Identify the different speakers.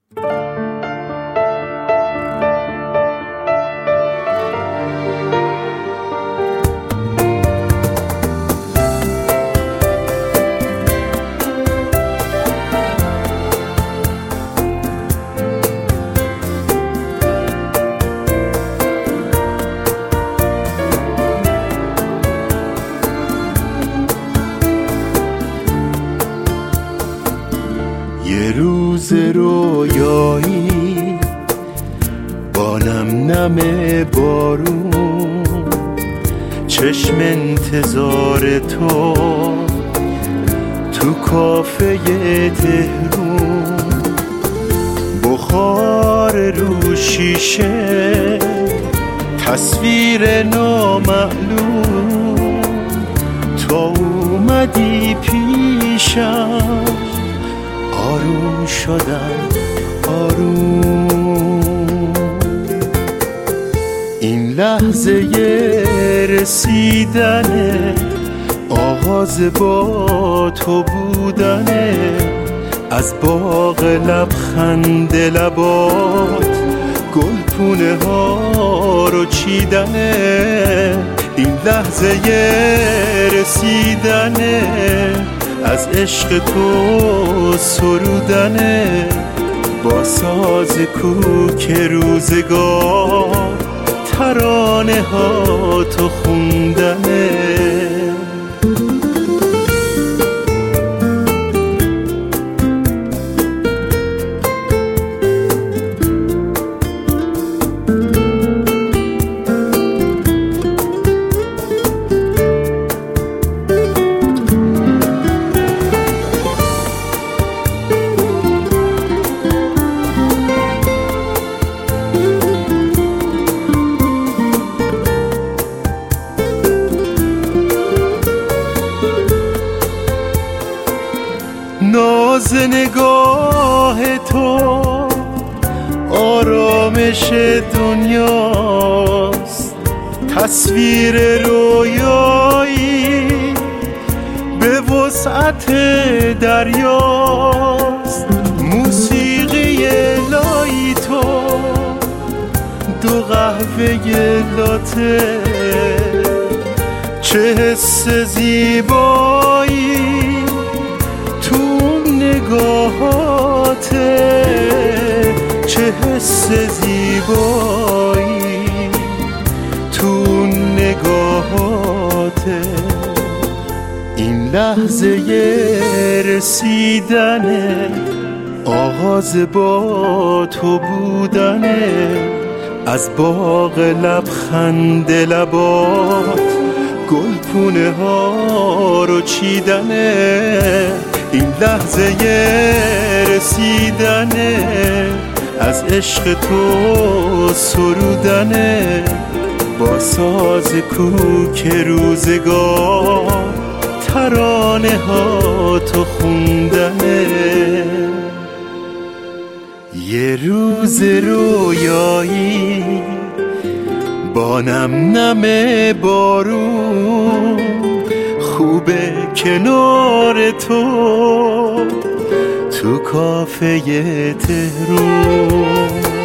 Speaker 1: یه روز رویایی با نم بارون، چشم انتظار تو کافه تهرون، بخار رو شیشه، تصویر نامعلوم، تا اومدی پیشم آروم شدم آروم. این لحظه رسیدنه، آغاز با تو بودنه، از باغ لبخند لبات گلپونه ها رو چیدنه. این لحظه رسیدنه، از عشق تو سرودنه، با ساز کوک روزگار ترانه ها تو خوندنه. ناز نگاه تو آرامش دنیاست، تصویر رویایی به وسعت دریاست، موسیقی لای تو دو قهوه لاته، چه حس زیبایی نگاهاته، چه حس زیبایی تو نگاهاته. این لحظه رسیدنه، آغاز با تو بودنه، از باغ لبخند لبات گلپونه ها رو چیدنه. این لحظه رسیدنه، از عشق تو سرودنه، با ساز کوک روزگار ترانه ها تو خوندنه. یه روز رویایی با نم بارون، خوبه کنار تو کافه تهرون.